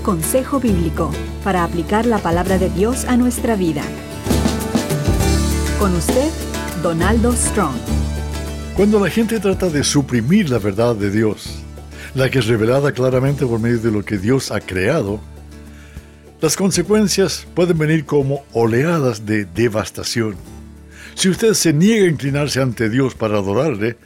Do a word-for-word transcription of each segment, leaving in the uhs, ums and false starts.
Consejo Bíblico para aplicar la palabra de Dios a nuestra vida. Con usted, Donaldo Strong. Cuando la gente trata de suprimir la verdad de Dios, la que es revelada claramente por medio de lo que Dios ha creado, las consecuencias pueden venir como oleadas de devastación. Si usted se niega a inclinarse ante Dios para adorarle,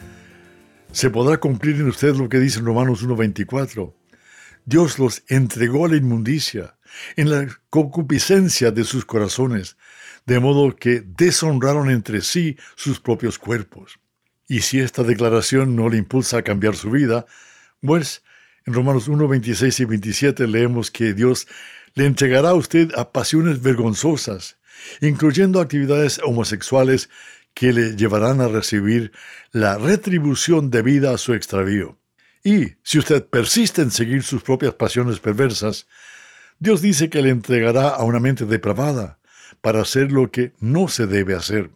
se podrá cumplir en usted lo que dice en Romanos uno veinticuatro. Dios los entregó a la inmundicia, en la concupiscencia de sus corazones, de modo que deshonraron entre sí sus propios cuerpos. Y si esta declaración no le impulsa a cambiar su vida, pues en Romanos uno veintiséis y veintisiete leemos que Dios le entregará a usted a pasiones vergonzosas, incluyendo actividades homosexuales que le llevarán a recibir la retribución debida a su extravío. Y si usted persiste en seguir sus propias pasiones perversas, Dios dice que le entregará a una mente depravada para hacer lo que no se debe hacer.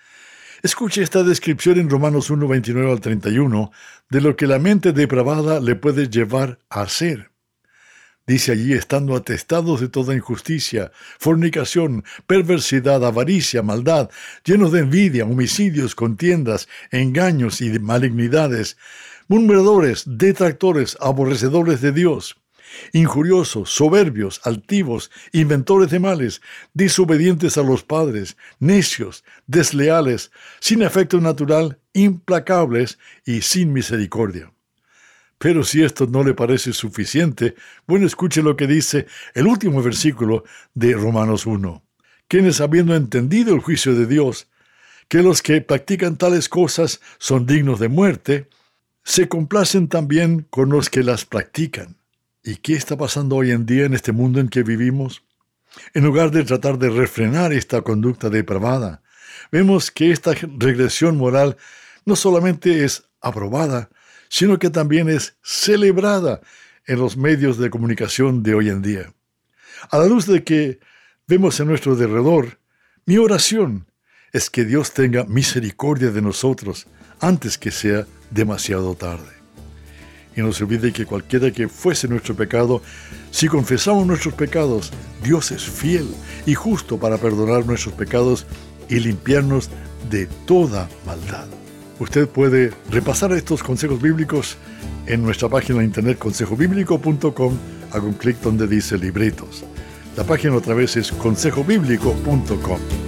Escuche esta descripción en Romanos uno veintinueve al treinta y uno de lo que la mente depravada le puede llevar a hacer. Dice allí: estando atestados de toda injusticia, fornicación, perversidad, avaricia, maldad, llenos de envidia, homicidios, contiendas, engaños y malignidades, murmuradores, detractores, aborrecedores de Dios, injuriosos, soberbios, altivos, inventores de males, desobedientes a los padres, necios, desleales, sin afecto natural, implacables y sin misericordia. Pero si esto no le parece suficiente, bueno, escuche lo que dice el último versículo de Romanos uno. Quienes, habiendo entendido el juicio de Dios, que los que practican tales cosas son dignos de muerte, se complacen también con los que las practican. ¿Y qué está pasando hoy en día en este mundo en que vivimos? En lugar de tratar de refrenar esta conducta depravada, vemos que esta regresión moral no solamente es aprobada, sino que también es celebrada en los medios de comunicación de hoy en día. A la luz de que vemos en nuestro derredor, mi oración es que Dios tenga misericordia de nosotros antes que sea demasiado tarde. Y no se olvide que cualquiera que fuese nuestro pecado, si confesamos nuestros pecados, Dios es fiel y justo para perdonar nuestros pecados y limpiarnos de toda maldad. Usted puede repasar estos consejos bíblicos en nuestra página de internet consejo bíblico punto com. Haga un clic donde dice libretos. La página otra vez es consejo bíblico punto com.